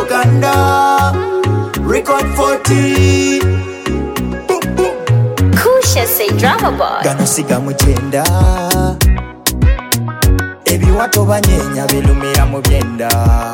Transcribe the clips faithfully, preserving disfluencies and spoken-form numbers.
Uganda. Record forty. Kusha say drama boy. Gano siga mugenda. Ebiwato banyenya bilumira mu byenda.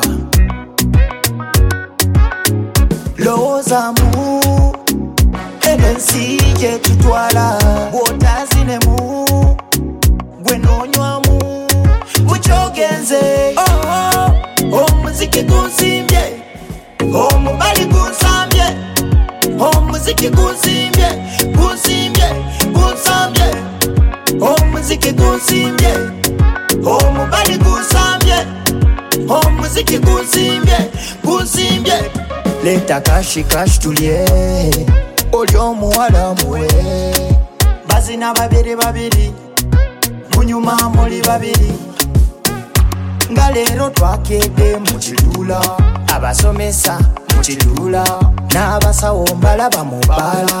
Lowooza mu ensi gye tutwala bw'otazinemu gwe noonywamu bukyogenze. Oh, omuziki gunsimbye, omubali gunsambye, omuziki gunsimbye, gunsimbye, gunsambye, omuziki gunsimbye, omubali gunsambye, omuziki gunsimbye, gunsimbye. Leta kashi kashi tulye, oli omuwala muwe, bazina babiri babiri, munyuma muli babiri. Nga leero twakedde mu kiduula, abasomesa mu kiduula, n'abasawo mbalaba mu bbaala.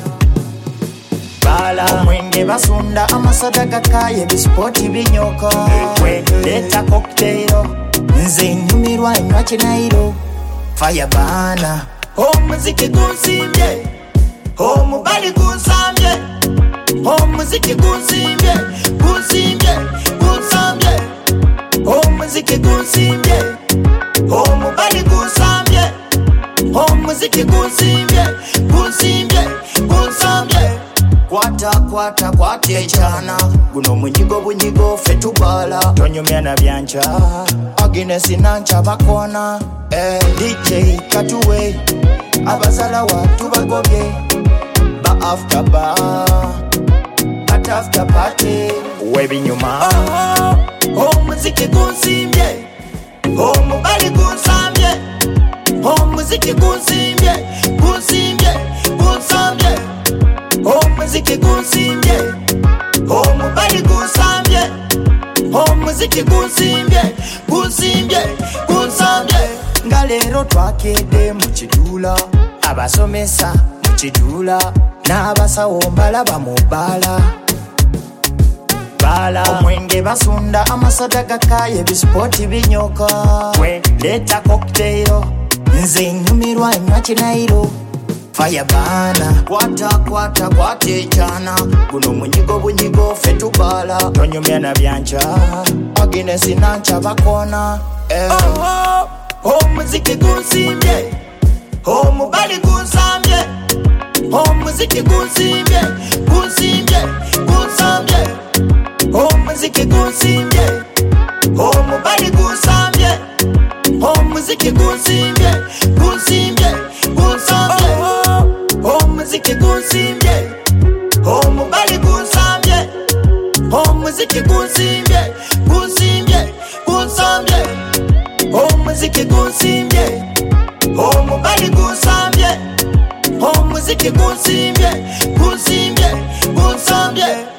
Bala omwenge basunda, amasada gakaaye, ebisipooti binyoka. Leeta cocktail, nze nnyumirwa enywa kinayiro. Fire bana, omuziki gunsimbye, omubali gunsambye, omuziki gunsimbye, gunsimbye, gunsambye, omuziki gunsimbye, omubali gunsambye, omuziki gunsimbye, gunsimbye, gunsambye. Kwata kwata kwata ekyana, guno munyigo bunyigo ffe tubala, tonyumya na byanca, Agnes nanca bakona. Eh, D J katuwe, abazalawa tubagobye, ba after bar, at after party, webinyuma. Oh, omuziki gunsimbye, omubali gunsambye, omuziki gunsimbye, gunsimbye, gunsambye, omuziki gunsimbye, omubali gunsambye, omuziki gunsimbye, gunsimbye, gunsambye. Nga leero twakedde mu kiduula, abasomesa mu kiduula, n'abasawo mbalaba mu bbaala. Bala omwenge basunda, amasada gakaaye, ebisipooti binyoka. Leeta cocktail, nze nnyumirwa enywa kinayiro. Fire bana, kwata kwata kwata ekyana, guno munyigo bunyigo ffe tubala, tonyumya na byanca, Agnes nanca bakona. Eh. Oh, oh, omuziki gunsimbye, omubali gunsambye, omuziki gunsimbye, gunsimbye, gunsambye, omuziki gunsimbye, omubali gunsambye, omuziki gunsimbye, gunsimbye, gunsambye, omuziki gunsimbye, omubali gunsambye, omuziki gunsimbye, gunsimbye, gunsambye, omuziki gunsimbye, omubali gunsambye, omuziki gunsimbye, gunsimbye, gunsambye.